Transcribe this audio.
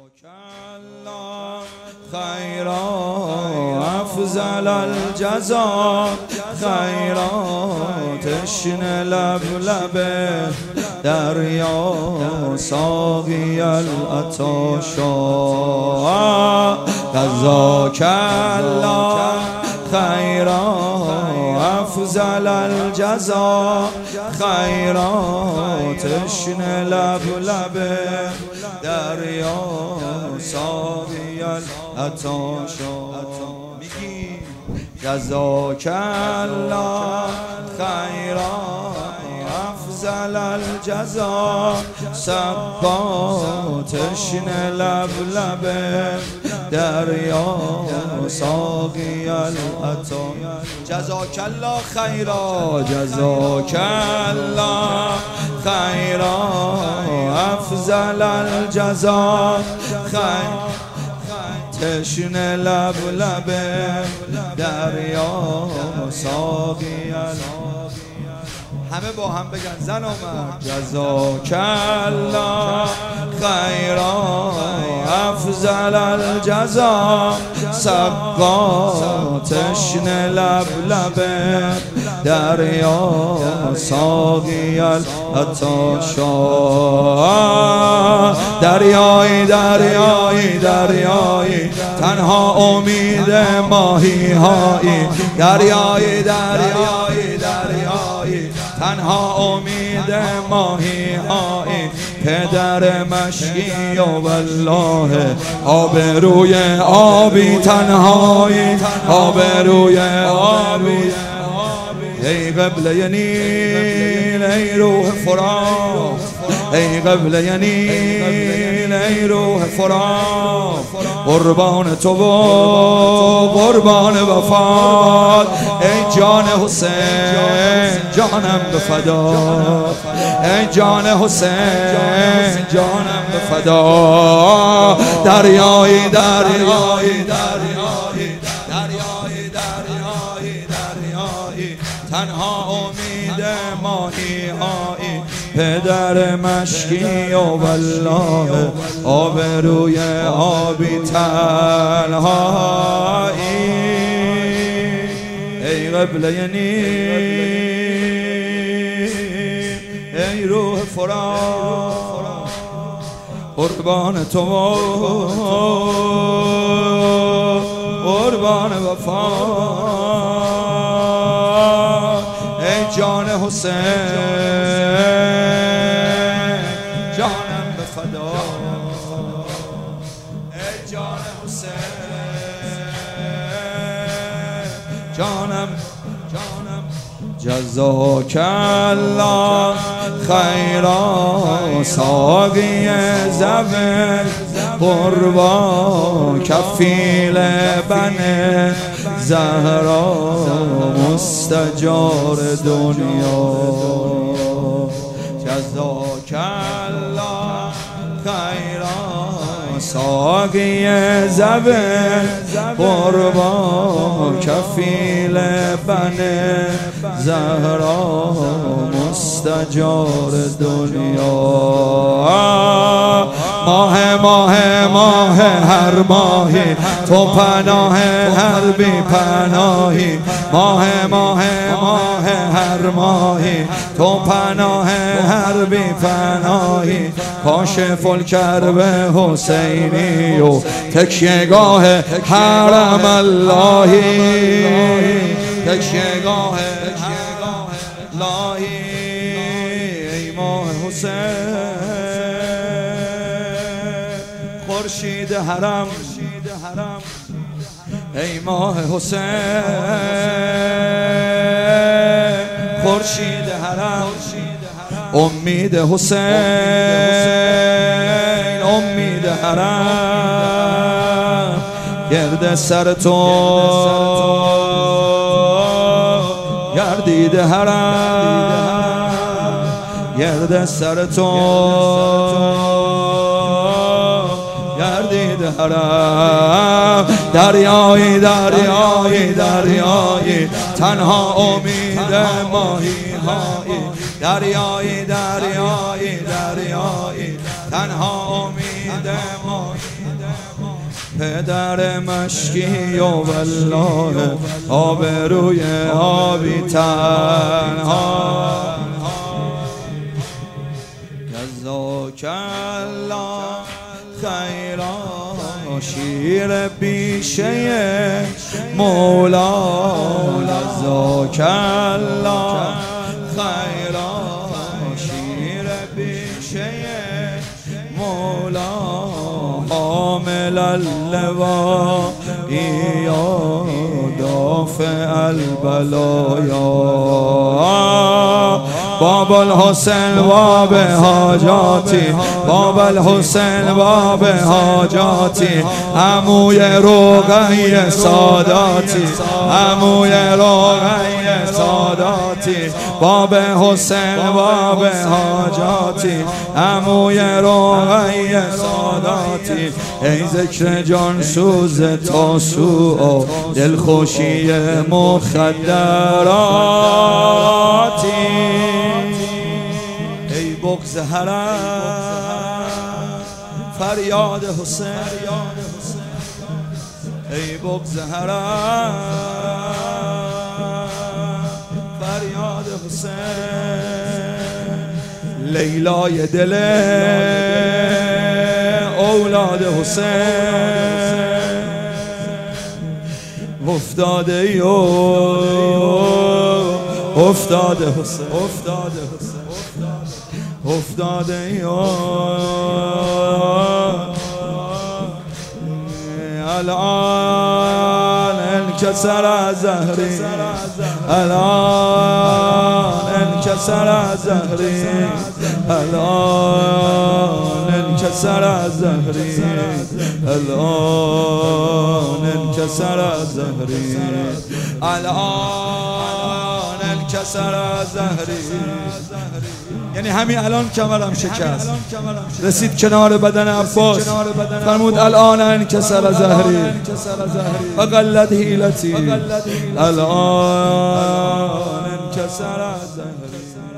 جزاك الله خيرا افضل الجزا خيرا تشنه لب لب دریا ساقی العطاشا جزاك الله خيرا افضل الجزا خيرا تشنه لب لب دریا ساقی العطاشا میگی جزاك الله خيرا افضل الجزا سقا تشنه لب لب دریا ساقی العطا جزاك الله خيرا جزاك الله خيرا افضل الجزا تشنه لب لب دریا ساقی همه با هم بگن زن و مرد جزاك الله خيرا افضل الجزا سقا تشنه لب لب دریا ساقی العطاشا دریایی دریایی دریایی تنها امید ماهی هایی دریایی دریایی دریایی تنها امید ماهی هایی پدر مشکی و والله آبروی آبی تنهایی آبروی آبی ای قبله نیل ای روح فرات ای قبله نیل ای روح فرات قربان تو و قربان وفات ای جان حسین جانم به فدا ای جان حسین جانم به فدا دریایی دریایی دریایی دریایی دریایی دریایی تنها امید ماهی هایی پدر مشکی و والله آبروی آبی تنهایی ای قبله نیل ای روح فرات قربان تو قربان وفات ای جان حسین جانم به فدا ای جان حسین جانم جزاك الله خيرا ساقی زبر قربان کفیل بن زهرا مستجار دنیا جزاك الله خيرا ساقی زبر قربان کفیل بن زهرا مستجار دنیا ماه ماه ماه هر ماهی تو پناه هر بی پناهی ماه ماه ماه هر ماهی تو پناه هر بی پناهی کاشف الکرب حسینی و تکیهگاه حرم اللهی تکیهگاه اللهی ای ماه حسین خورشید حرم ای ماه حسین خورشید حرم امید حسین امید حرم گرد سر تو گردید حرم گرد سر تو گردید حرم دریایی دریایی دریایی تنها امید ماهی هایی دریایی دریایی دریایی تنها امید امید ما پدر مشکی و والله آبروی آبی تنها جزاک الله خیرا شیر بیشه مولا جزاک الله خیرا شیر بیشه مولا حامل اللواء یا دافع البلایا باب الحسین باب حاجاتی باب الحسین باب حاجاتی عموی رقیه ساداتی عموی رقیه ساداتی باب حسین باب حاجاتی عموی رقیه ساداتی ای ذکر جان سوز تاسو و دلخوشی مخدراتی ای بغض حرم فریاد حسین ای بغض حرم فریاد حسین لیلای دل اولاد حسین افتاده یو افتاده حسین افتاده حسین افتاده یو الان انکسر زهری الان انکسر زهری الان انکسر زهری الان انکسر زهری الان انکسر زهری یعنی همین الان کمرم شکست رسید کنار بدن عباس فرمود الان انکسر زهری فقلت حیلتی الان انکسر زهری